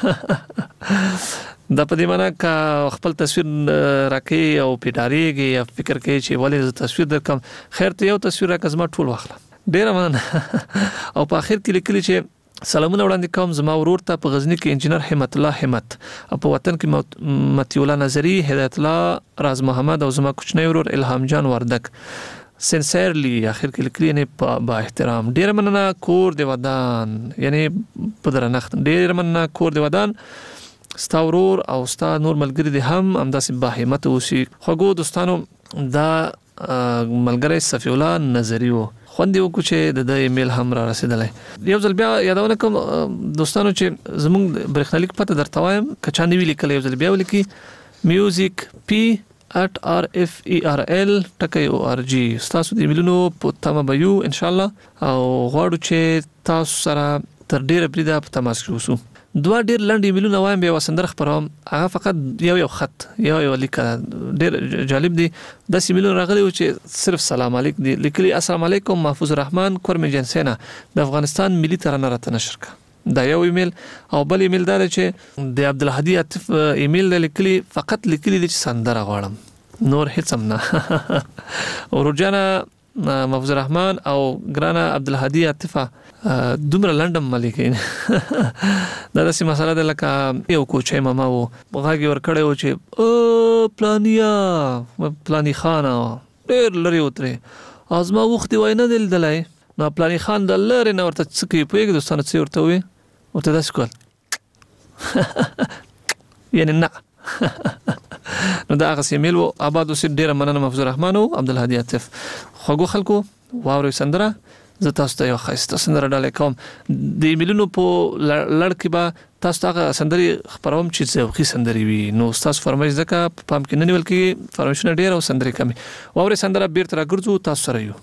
دا په دې معنی کا خپل تصویر راکې او پیډاریږي یا فکر کوي چې ولې تصویر درکم خیر ته یو تصویر راکې زما ټول واخله. ډیر مننه. او په اخر کې لیکلي چې سلامونه وړاندې کوم زما ورور ته په غزنی کې انجنیر همت الله همت او په وطن کې متی الله نظری هدایت الله راز محمد او زما کوچنی ورور الهام جان وردک سنسرلی اخر کې لیکلي نه با احترام. ډیر مننه کور دی ودان یعنی په درنښت ډیر مننه کور دی ودان ستا ورور او ستا نور ملګری دي هم همداسې با همت اوسي. خوږو دوستانو دا ملګری صفی الله نظری وو خوندې وکړو چې د ایمیل هم را رسیدلی. یو ځل بیا یادونه کوم دوستانو چې زموږ برېښنالیک پته درته وایم که چا نه وي لیکلی یو ځل بیا ولیکي music@rferl.org. ستاسو د ایمیلونو په تمه به یو انشاءالله او غواړو چې تاسو سره تر ډیره بریده په تماس کې اوسو. دوه ډیر لنډ ایمیلونه وایم بیا وسندر خبروم هغه فقط یو خط یو لیک ډیر جالب دی. د ایمیلونه راغلی و چې صرف سلام علیکم دی لیکلی السلام علیکم محفوظ الرحمن کورم جنسینا د افغانستان ملي ترانه راته نشر کا. دا یو ایمیل او بل ایمیل دا چې د عبدالهادي عاطف ایمیل لیکلی فقط لیکلی دی چې سندره غواړم نور هیڅ هم نه. او روجانا محفوظ الرحمن او ګرانا عبدالهادي عاطفه دومره لندم ملکین دا داسې مسله ده لکه یو کوچی ماما و غاګي ور کړی و چې او پلانی خانه ډېر لري وترې ازما وخت وای نه دلدلای نو پلانی خان د لری نه ورته څه کوي پوهېږي دوستانو څه ورته وي ورته داسې کول یعنی نه نو دا هغه ایمیل و آباد اوسې ډېره مننه محفوظ الرحمن او عبدالهادي عاطف. خوږو خلکو واورئ سندره زه تاسو ته یو ښایسته سندره ډالۍ کوم. د ایمیلونو په لړ کې به تاسو ته هغه سندرې خپروم چې ذوقي سندرې وي نو ستاسو فرمایش ځکه په پام کې نه نیول کېږي فرمایشونه ډېر او سندرې کمې. واورئ سندره بیرته راګرځو تاسو سره یو.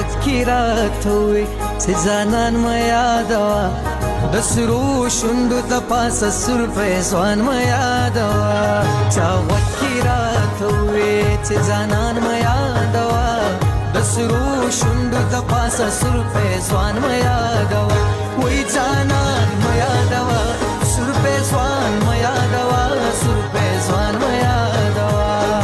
وکی راتوي ځانان ما یادوا د سرو شوندو د پاسه سر پیسوان ما یادوا چا وکی راتوي ځانان ما یادوا د سرو شوندو د پاسه سر پیسوان ما یادوا وای ځانان ما یادوا سر پیسوان ما یادوا سر پیسوان ما یادوا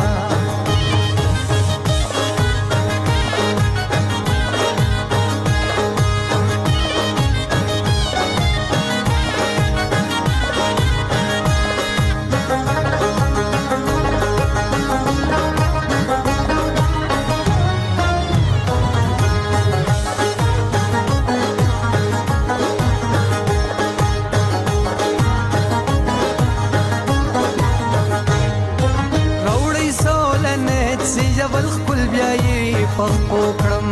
پخپوکړم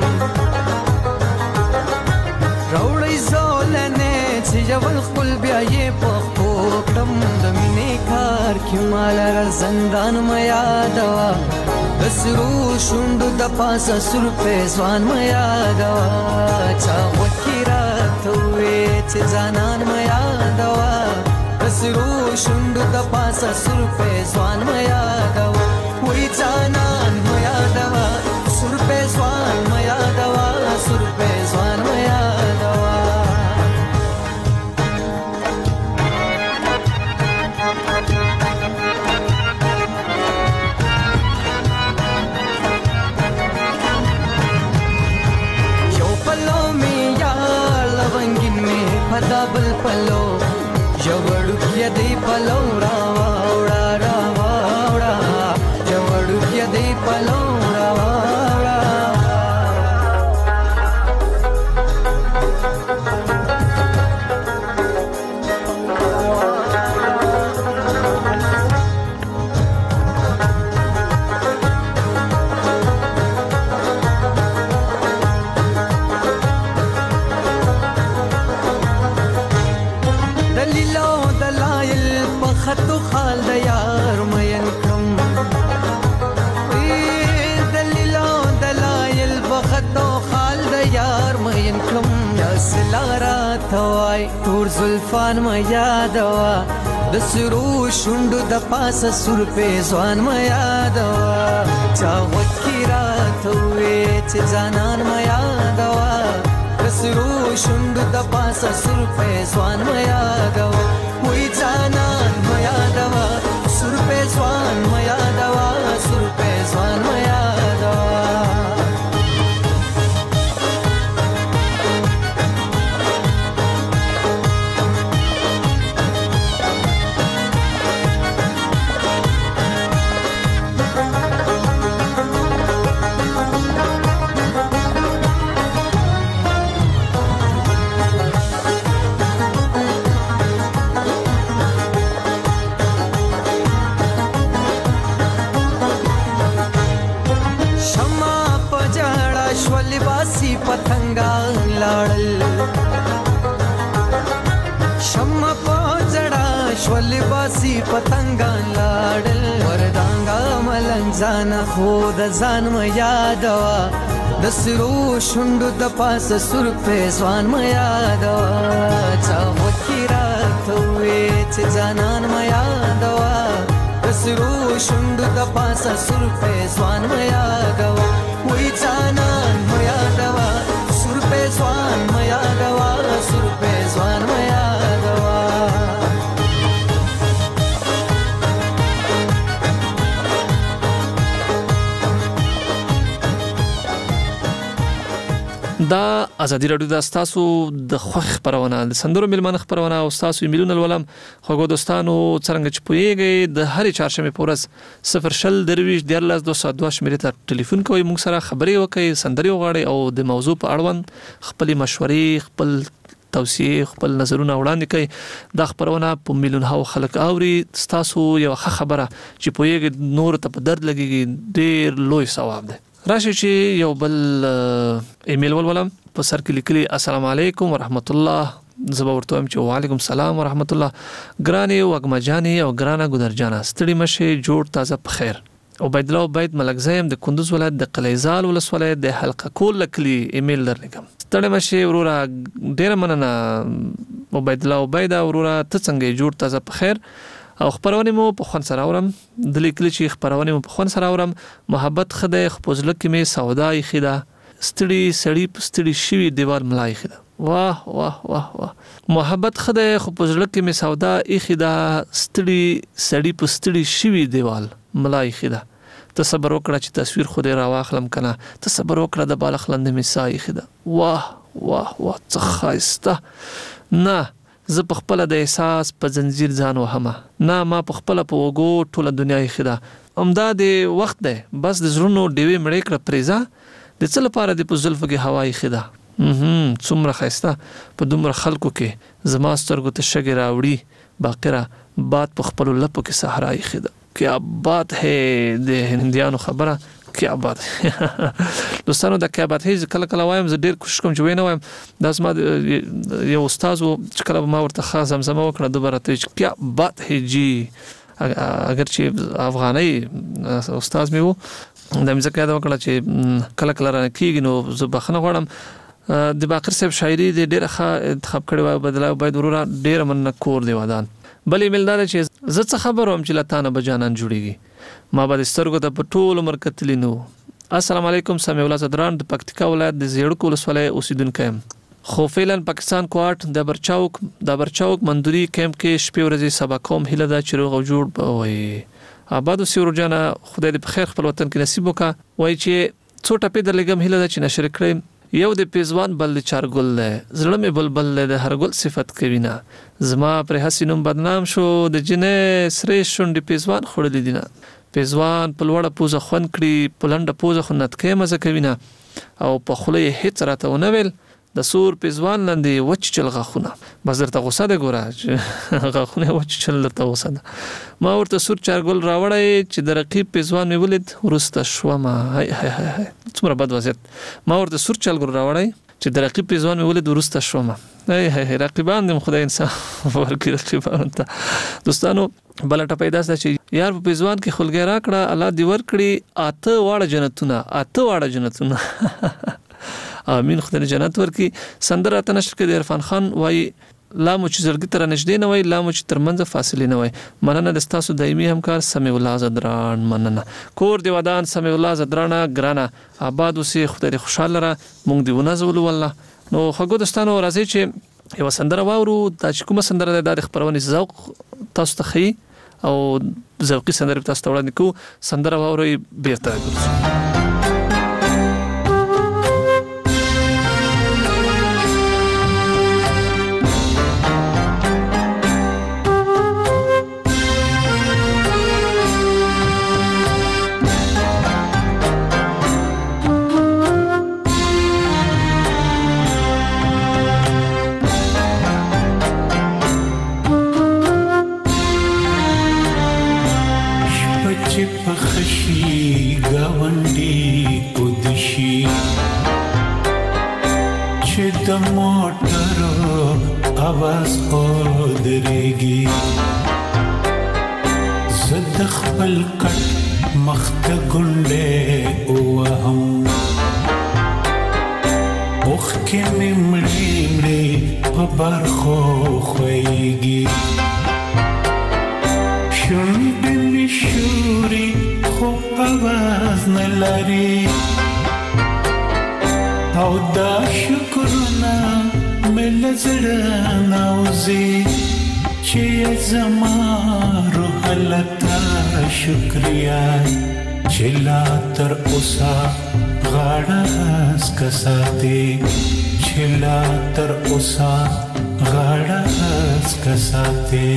راوړی زولنه چې جبل خپل بیا یې پخپوکړم د مینې کار کې مال زندان ما یادوا د سرو شوندو د پاسه سر پیسوان ما یادوا چا وکی راتوي چې ځانان ما یادوا د سرو شوندو د پاسه سر پیسوان ما یادوا وای ځانان ما یادوا سر پیسوان ما یادوا سر پیسوان ما یادوا یو پلو می یا لونګین می پدا بل پلو جوړو کې دی پلو راوړا راوړا جوړو کې دی پلو توای تور زلفان ما یادوا د سرو شوندو د پاسه سر پیسوان ما یادوا چا وکی راتوي چې ځانان ما یادوا د سرو شوندو د پاسه سر پیسوان ما یادوا وای ځانان ما یادوا سر پیسوان ما یادوا سر پیسوان ما یادوا پتنګا لاړل شمع پوجړه شول باسي پتنګا لاړل وردانګا ملنځان خود ځان ما یادوا د سرو شوندو د پاسه سر پیسوان ما یادوا چا وکی راتوي چې ځانان ما یادوا د سرو شوندو د پاسه سر پیسوان ما یادوا وای ځانان ما یادوا سر پیسوان ما یادوا سر پیسوان ما یادوا دا ازادي رادیو د تاسو د خوښ خبرونه د سندرو ملمن خبرونه او تاسو ایمیلونه ولوم خوګو دوستانو څنګه چې پويږي د هرې چهارشنبه پورز 0 شمیرې ته ټلیفون کوئ موږ سره خبرې وکړئ سندري وغواړئ او د موضوع په اړوند خپل مشورې خپل توصیه خپل نظرونه وړاندې کړئ دا خبرونه په میلیونونو خلک اوري تاسو یو خبره چې پويږي نور ته په درد لګيږي ډېر لوی ثواب ده راشي چې یو بل ایمیل ولولم په سر کې لیکلي السلام علیکم ورحمت الله زبا ورته چې وعلیکم السلام ورحمت الله ګراني وګمجاني او ګرانا ګدرجانا ستړي مشه جوړ تازه په خیر عبید الله عبید ملکزی د کندوز ولایت د قلیزال ولسوالۍ د حلقه کول کلی ایمیل درلګم ستړی مشه وروره ډیر مننه عبید الله عبید وروره ته څنګه جوړ تازه په خیر او خبرونه مو په خون سره اورم د لیکل چې خبرونه مو په خون سره اورم محبت خدای خپوزله کې می سودای خدا ستړي سړی پستړي شوی دیوال ملای خدا واه واه واه واه محبت خدای خپوزله کې می سودا اخدا ستړي سړی پستړي شوی دیوال ملای خدا تصبر وکړه چې تصویر خو دې راواخلم کنه تصبر وکړه د بالخلند می سای خدا واه واه واه څه خایسته نه زه په خپل د احساس په زنجیر ځان وهمه نه ما په خپل په وګو ټوله دنیا یې خدا امدا د وخت ده بس د زړونو ډیوي مړې کړه پریزا د څه لپاره د په زلفو کې هوای خدا څومره خایسته په دومره خلکو کې زما سترګو ته شګې راوړي باقره باد په خپل لپو کې صحرای خدا کیا بات ہے د هندیانو خبره کیا بات دوستانو د کیا بات هیڅ کله وایم زه ډیر کوشش کوم چې وینم وایم دا زما یو استاد چې کله ما ورته خاص زمزمه وکړه دوباره ته چې کیا بات ہے جی اگر چې افغاني استاد مې وو د مزکه دا وکړه چې کله را کیږي نو زه بخنه غواړم د باقر صاحب شاعري د ډیره ښه انتخاب کړی و بدلا باید وروره ډیر من کور دی ودان بلې ملدار چې زه څه خبروم چې لاتانه بجانان جوړیږي ما بعد سترګو ته په ټول عمر کتلی نو السلام علیکم سمیع الله زدران د پکتیکا ولایت د زیړکو ولسوالۍ اوسیدونکی یم خو فعلا پاکستان کوارټ د برچاوک مندوري کیمپ کې شپې ورځې سبا کوم هیله ده چې روغ او جوړ وي آباد اوسې ورجانه خدای دې په خیر خپل وطن کې نصیب وکړه وایي چې څو ټپې درلګم هیله ده چې نشر کړم یو د پیزوان بل د چارګل له زړه مې بلبل د هر ګل صفت کوي نه زما پر حسینم بدنام شو د جنې سرې شونډې پیزوان خړلې دي نه پیزوان په لوړه پوزه خون کړي په لنډه پوزه خو نتکې مزه کوي نه او په خوله هیڅ راته ونه ویل د سور پیزوان لاندې وچ چل غاخونه بس درته غوسه ده ګوره غاخونه وچ چل درته غوسه ده ما ورته سور چارګل راوړی چې د رقیب پیزوان مې ولید ورسته شومه هاي هاي هاي څومره بد وضعیت ما ورته سور چارګل راوړی چې د رقیب پیزوان مې ولید ورسته شومه هاي هاي رقیبان دې خدای انسان ورګي رقیبان ته دوستانو بلټه پیدا چې یار په پیزوان کې خلګی راکړه الله دی ور کړی اته واړه جنتونه امين خدای جنت ورکی سندره ته نشر کې د عرفان خان وای لا مو چې زړګي تر نشدې نه وای لا مو چې ترمنځ فاصله نه وای مننه د تاسو دایمي همکار سمیع الله زدران مننه کور دی ودان سمیع الله زدرانه ګرانه آباد اوسې خدای خوشاله را مونږ دی ونازول والله نو خګو دستانو راځي چې یو سندره واورو د کومه سندره د خبرونه ذوق تاسو ته خي او ذوقي سندره تاسو ته وړاندې کو سندره واوري بیرته ګرځو आवाज خودريږي زد خپل کټ مخت ګنده او هم اوخ کې مړې په بار خو خوېږي شونډې می شوري خو आवाज نه لري او دا شکرونه مل زړه نوزي چې زما روح لتا شکریا چې لا تر اوسه غاړه اسکساتي چې لا تر اوسه غاړه اسکساتي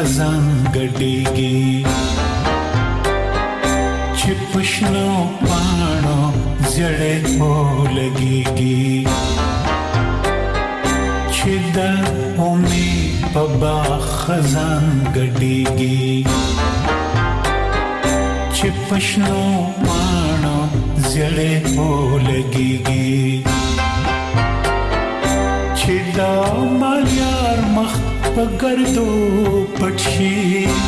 خزان ګډيږي چې پښنو پاڼو زړې هو لګيږي چې د امید په باغ خزان ګډيږي چې پښنو پاڼو زړې هو لګيږي چې دا ماليار مخ په ګردو پټشي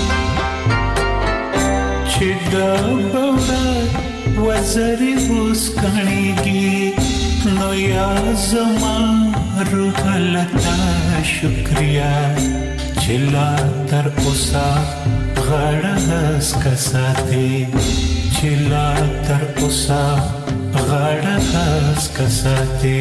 چې دا بوډا وزري اوس کڼيږي نو یا زما روح لتا شکریا چې لا تر اوسه غړ هس کساته چې لا تر اوسه غړ هس کساته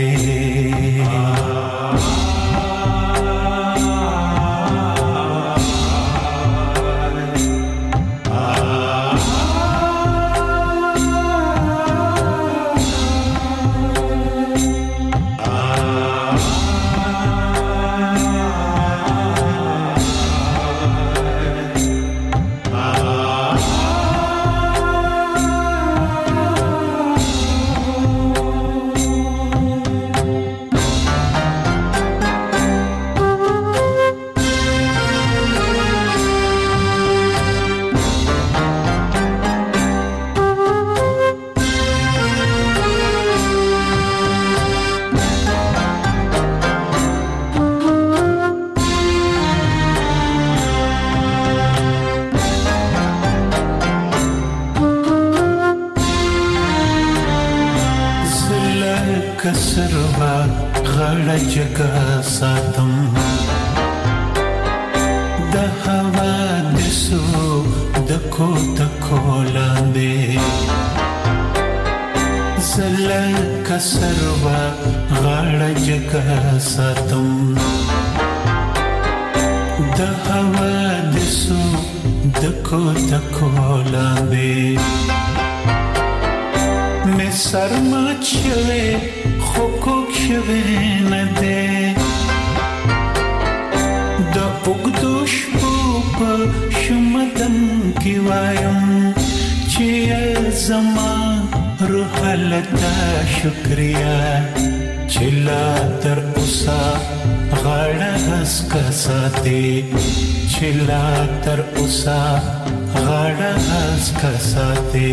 کسروا غړ جګه ساتم د هوا د سو د کو لاندې زل کسروا غړ جګه ساتم د هوا د سو د کو لاندې میں سرما چوے خوکوک شوے نده دا اگدوش پوپا شمدن کی وایم چی زما روح لتا شکریا چلا تر اسا غاڑ ہس کساتے چلا تر اسا غاڑ ہس کساتے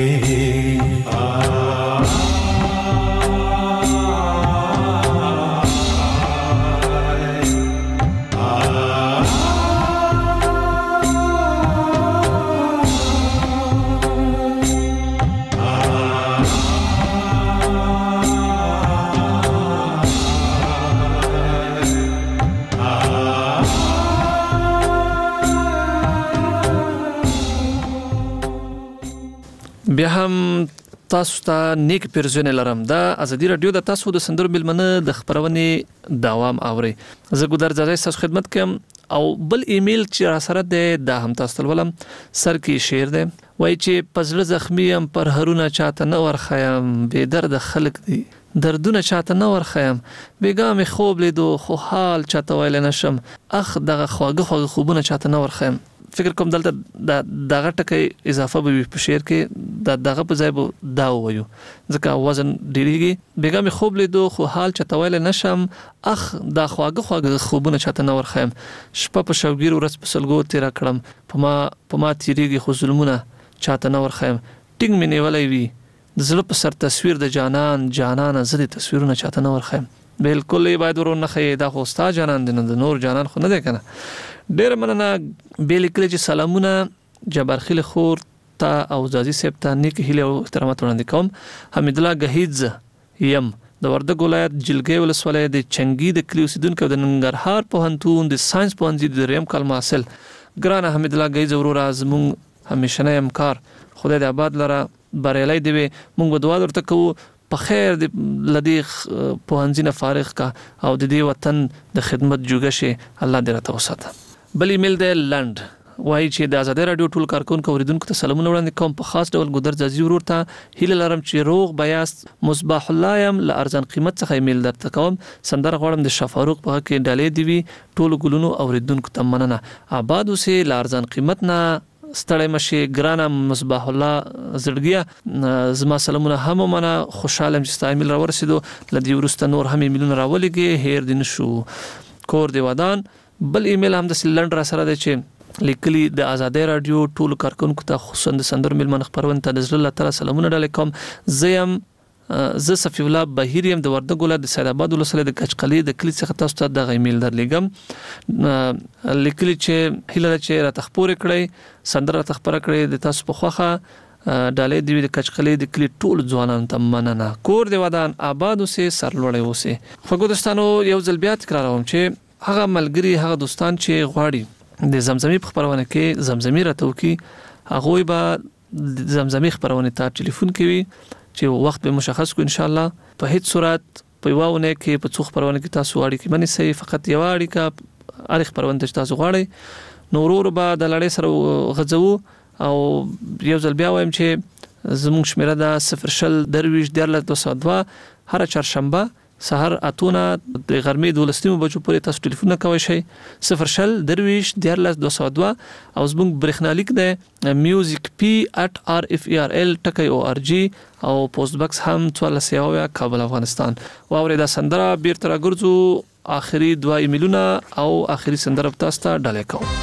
بیا هم تاسو ته نیک پیرزونه لرم د ازادي رادیو د تاسو د سندرو ملمنه د خبرونې دوام اوري زه ګودر ځای تاسو خدمت کوم او بل ایمیل چې را سره ده د هم تاسو ولم سر کې شعر ده وای چې پزړه زخمی ام پر هرونه چاته نه ورخیم به درد خلق دي دردونه چاته نه ورخیم بیګام خوب لیدو خو حال چاته ویل نشم اخ دغه خواږه خوبونه چاته نه ورخیم فکر کوم دلته دغه ټکی اضافه به په شعر کې دغه په ځای به دا وایو ځکه وزن ډیریږي بیګم خوب لیدو خو حال چاته ویل نشم اخ دا خواږه خوبونه چاته نه ورخیم شپه په شوګیر ورځ په سلګو تیر کړم په ما تیریږي خو ظلمونه چاته نه ورخیم ټینګ مې نیولې وی د زړه په سر تصویر د جانان زدي تصویرونه چاته نه ورخیم بالکل باید ورونه خې دا خو ستا جانان دی نه د نور جانان خو نه دی کنه ډیر مننه بیل کلی چې سلامونه جبارخیل خور ته او زازي سیب ته نیک هیله او احترامات وړاندې کوم حمید الله غهیز یم د وردګ ولایت جلګي ولسوالۍ د چنګي د کلی اوسیدونکو د ننګرهار پوهنتون د ساينس پوهنځي د ریم کال محصل ګران حمید الله غهیز ورور ازمون همیشنه امکار خدای دې آباد لره بریالي دی مونږ دعا درته کوو په خیر د لدی پوهنځي فارغ کا او د دې وطن د خدمت جوګه شي الله دې راته وساته بل ایمیل د لند وایي چې د آزادۍ رادیو ټول کارکونکو اوریدونکو ته سلامونه وړاندې کوم په خاص ډول ګودر ځاځي ورور ته هیله لرم چې روغ بیاست مصباح الله يم ل ارزان قیمت څخه ایمیل درته کوم سندره غواړم د شفاروق په کې ډالې دی وی ټول ګلونو اوریدونکو ته مننه آباد اوسه ل ارزان قیمت نه ستړی مشي ګرانه مصباح الله زړګیا زما سلامونه هم منه خوشاله چې ستا ایمیل راورسېدو لدی ورسته نور هم ایمیلونه راولېږي هیر دین شو کور دی ودان بل ایمیل هم د سلندر سره دی چې لیکلي د آزادۍ رادیو ټول کارکونکو ته خصوصا د سندر ملمن خبرونه ته د الله تعالی سلامونه ډالې کوم زم زه صفی الله بهیر يم د وردګ ولایت د سید آباد ولسوالۍ د کچقلی د کلی څخه تاسو ته د ایمیل درلېګم لیکلي چې هیله چې را تخپور کړی سندره تخپره کړی د تاسو په خوخه ډالې دی د کچقلی د کلی ټول ځوانان ته مننه کور دی ودان آباد اوسه سرلوړی اوسه خو ګودستانو یو ځل بیا تکراروم چې هغه ملګری هغه دوستان چې غواړي د زمزمي په خبرونه کې زمزمي راتو کې هغه به زمزمي خبرونه ته ټلیفون کوي چې وخت به مشخص کو ان شاء الله په هیڅ صورت په یوونه کې په څو خبرونه کې تاسو اړیکې باندې صحیح فقط یو اړیکه اړیکه خبرونه چې تاسو غواړئ نورور به د لړۍ سره غځو او یو ځل بیا وایم چې زموږ شمیره د 0 هر چهارشنبه سحر اتونه د غرمې 12 بجو پورې تاسو ټلیفون کوئ شئ 0 او زموږ برېښنالیک د musicp@rferl.org او پوسټ باکس هم 14 کابل افغانستان واورې دا سندره بیرته راګرځو آخري 2 ایمیلونه او آخري سندره تاسو ته ډالې کوم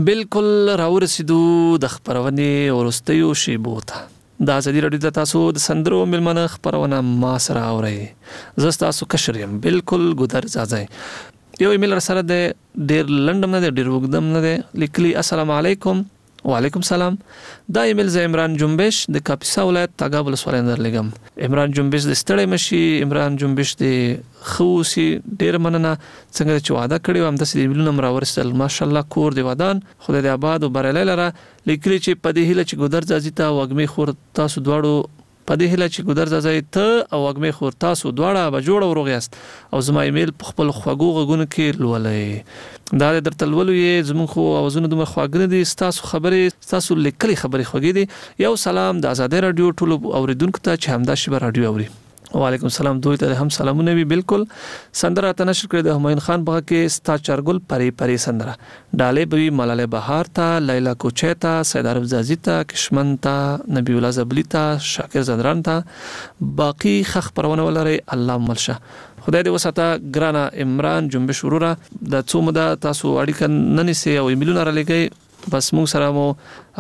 بالکل راورسېدو د خپرونې وروستیو شیبو ته. د ازادي راډیو د تاسو د سندرو ملمنه خپرونه ما سره اورئ. زه ستاسو کشر یم بالکل ګودر زازی. یو ایمیل را سره د ډېر لنډم نه دی ډېر اوږدم نه دی لیکلي السلام علیکم. وعلیکم سلام. دا ایمیل زه عمران جنبش د کاپیسا ولایت تاګاب ولسوالۍ نه درلېږم. عمران جنبش د ستړی مشي. عمران جنبش د ښه اوسي. ډېره مننه څنګه چې وعده کړې وه همداسې د ایمیلونه هم راورسېدل. ماشاءالله کور د ودان خدای دې آباد او بریالی لره. لیکلي چې په دې هیله چې ګودر ځاځي ته وږمې خور تاسو دواړو په دې هیله چې ګودر ځاځي ته او وږمې خور تاسو دواړه به جوړ او روغ یاست او زما ایمیل په خپل خوږو غږونو کې لولئ. دا درته لولو یې زموږ خو اوازونه دومره خواږه نه دي. ستاسو خبرې ستاسو لیکلي خبرې خوږې دي. یو سلام د ازادۍ راډیو ټولو اوریدونکو ته چې همدا شیبه راډیو اوري. وعلیکم السلام. دوی ته هم سلامونه وي. بالکل سندره ته نشر کړی د همایون خان بغه کې ستا چارګل پری پری سندره ډالې بوي ملاله بهار ته لیلا کوچه ته سید عرب زازی ته کشمن ته نبی الله زبلی ته شاکر زندران ته باقی خخ پرونه ولري الله ملشه. خدای دې وساته ګرانه عمران جنبش وروره. د څو مده تاسو اړیکه نه نیسئ او ایمیلونه را لګئ بس موږ سره مو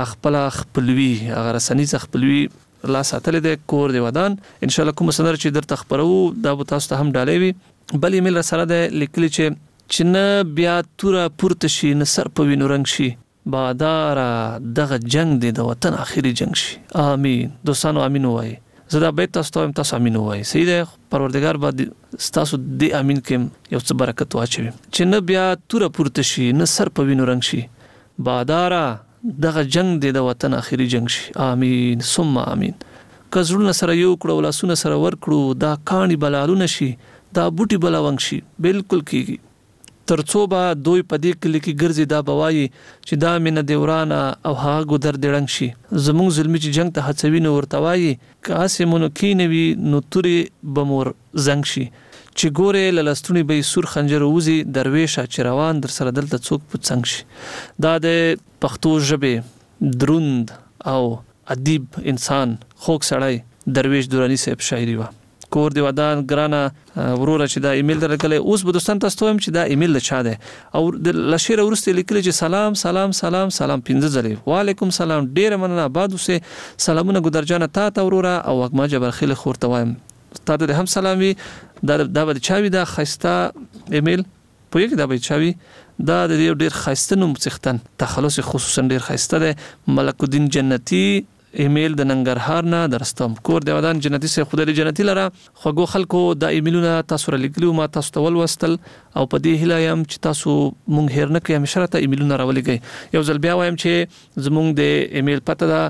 خپلوي هغه رسنیز خپلوي لا ساتل د کور دی ودان. ان شاء الله کوم سندره چې درته خبرو دا به تاسو ته هم ډالې وي. بل ایمیل سره د لیکلي چې نه بیا توره پورته شي نه سر په وینو رنګ شي باداره دغه جنگ دی د وطن اخیری جنگ شي. امين. دوستانو امين وایي. زه دا بیت تاسو ته تاسو امين وایي. صحیح دی. پروردگار به تاسو د امين کې یو څه برکت واچوي چې نه بیا توره پورته شي نه سر په وینو رنګ شي باداره دغه جنگ دی د وطن اخیری جنگ شي. امين ثم امين. کزړونه سره یو کړو لاسونه سره ور کړو دا کانی بلالونه شي دا بوټي بلاونګ شي. بالکل کیږي ترڅو به دوی په دې کلی کې ګرځي دا بوایي چې دا مینه دیورانه او هغه ګودر دیړنګ شي. زموږ ظلمي چې جنگ ته هڅوي نو ورته وایي کاسې مونږ کینوي نو توري بمور زنګ شي چې ګوره لستونی به سور خنجر وزي درویشه چې روان در سره دلته څوک پڅنګ شي. دا د پښتو ژبه دروند او ادیب انسان خوږ سړی درویش دورانی صاحب شاعري وا. کور دی ودان ګرانه وروره چې دا ایمیل درکله اوس به دوستان تاسو هم چې دا ایمیل چا ده او د لشیر ورسته لیکل چې سلام سلام سلام سلام پنځه ځلې وعلیکم سلام ډیر مننه بعد وسه سلامونه ګدرجانه تا وروره او وګما جبر خیل خورته وایم تاسو ته هم سلامي. دا به چاوي دا خسته ایمیل پوهیږي دا به چاوي دا د ډیر خسته نوم څختن تخلص خصوصا ډیر خسته ده. ملک الدین جنتی ایمیل د ننګرهار نه درستم کور دی ودان جنتی سه خدای جنتی لره خوګو خلکو د ایمیلونه تاسو را لیکلو ما تاسو ته ولوستل او په دې هیله یم چې تاسو مونږ هیر نه کوي مشرته ایمیلونه راولېږئ. یو ځل بیا وایم چې زمونږ د ایمیل پته ده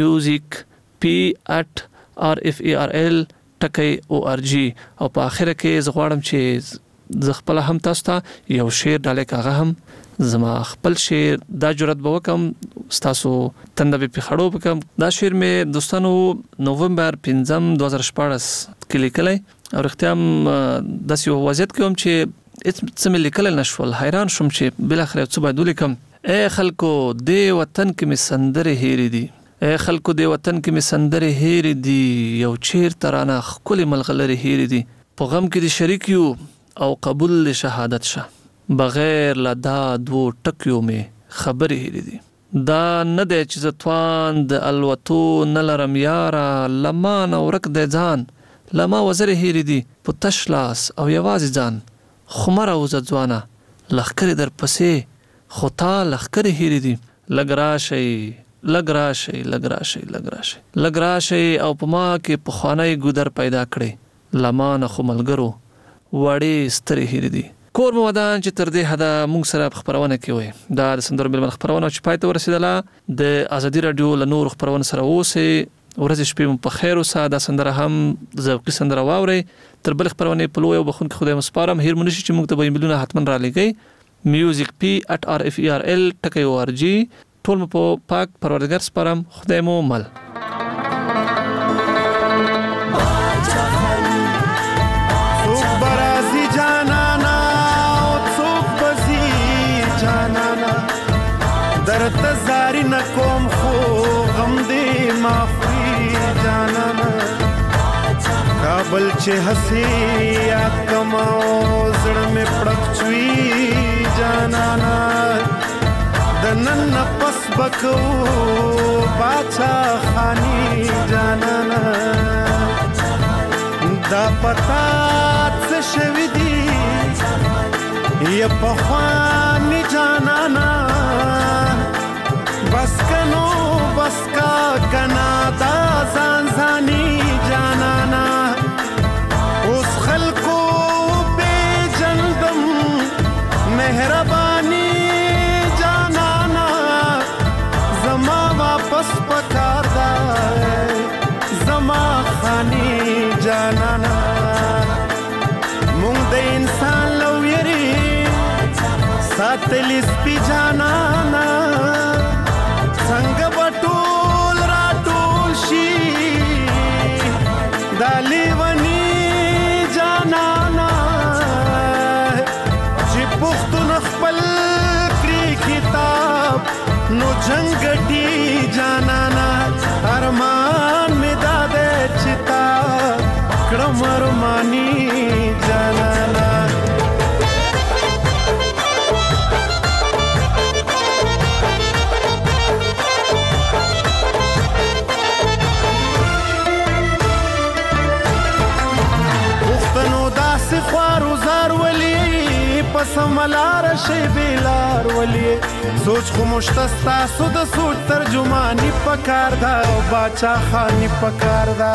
music@rfarl.org او په اخره کې زغواړم چې ز خپل هم تاسو ته یو شعر ډالې کاغه هم زما خپل شعر دا جرأت به وکم تاسو تنده به خړو وکم. دا شعر مې دوستانو نوومبر 5 2014 کې لیکلی او اختیام د سیو وضعیت کوم چې څه مې لیکل نشول حیران شوم چې بل اخر څه باید ولیکم. اے خلکو د وطن کې مې سندره هېری دي اے خلکو د وطن کې مې سندره هېری دي یو چیر ترانه خپل ملغلره هېری دي په غم کې د شریک یو او قبول شهادت شه بغیر لا دا دو ټکیو می خبرې هېری دي دا نه دی چې زتوان د الوتو نه لرم یاره لمان او رک د ځان لما وزر هېری دي په تش لاس او یوازې ځان خمره او ځوانه لخکرې در پسې خو تا لخکرې هېری دي لګ راشئ او په ما کې پخوانی ګودر پیدا کړي لمان خو ملګرو وړې سترې هېری دي. کور مو ودان چې تر دې حدا موږ سره خبرونه کوي دا د سندرو بل خبرونه چې پای ته ورسېدله د ازادي رادیو له نور خبرونه سره اوسه ورځ شپې په خیر او ساده سندره هم ذوقي سندره واوري تر بل خبرونه په لوی او بخون کې خدای مسپارم هیر منشي چې موږ ته به مليونه حتمن را لګي music@rfarl.org ټول مو په پاک پروردگار سپارم خدای مو مل. درته زاری نکوم خو غم دې معافي جانانا کابل چې هسي یاد کما زړه مې پړق چوي جانانا د نن نفس بکو باچا خانی جانانا دا پتا څه شوي دي یا پخوانی جانانا بس کنو بس کا کنا دا ځان ځاني جانانا اوس خلکو پیژندم مهرباني جانانا زما واپس پکار دا زما خاني جانانا مونږ د انسان لو یری ساتلی سپی جانانا څنګه بټول را ټول شي دالی ونی جانانا چې پښتون خپل کری کتاب نو جنگټي جانانا ارمان می داده چتا کړم ارمانی جانانا خوارو زار ولی پس ملار شی بیلار ولی سوچ خو مشتستا سو د سوچ ترجمانی پکار دا او باچا خانی پکار دا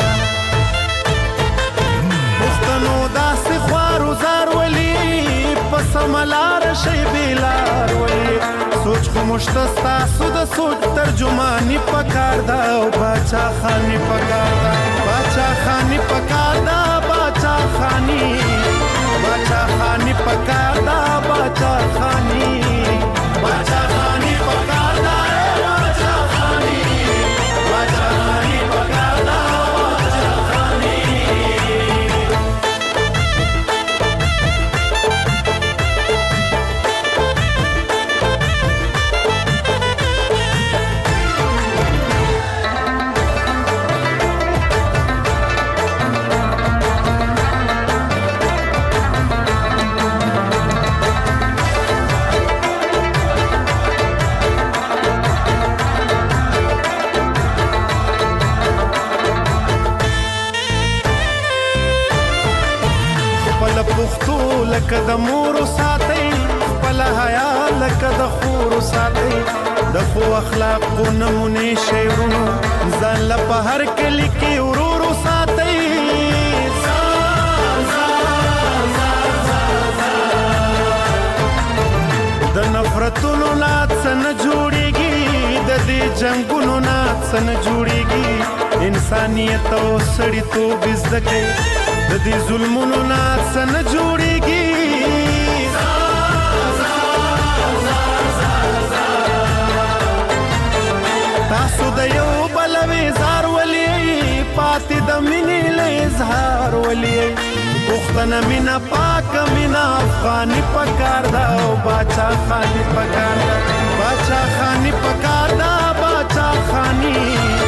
مختنو داس خوارو زار ولی پس ملار شی بیلار ولی سوچ خو مشتستا سو د سوچ ترجمانی پکار دا او باچا خانی پکار دا باچا خانی پکار دا باچا خانی باچا خانی پکار دا باچا خانی باچا خانی پکار دا باچا خانی باچا خانی پکار دا باچا خانی لکه د مورو ساتي خپل حیا لکه د خورو ساتي د خو اخلاقو نمونه شیرونو ځان له په هر کلی کې ورورو ساتي د نفرتونو نات څنګه جوړيږي د دې جنگونو نات څنګه جوړيږي انسانيت او سړیتوب زده کوي د دې ظلمونو نات څنګه جوړيږي تاسو د یو بل وزار ولي پاتې د مینې له اظهار ولي پښتنه مینا پاک مینا افغاني پکار دا او باچا خاني پکار دا باچا خاني پکار دا باچا خاني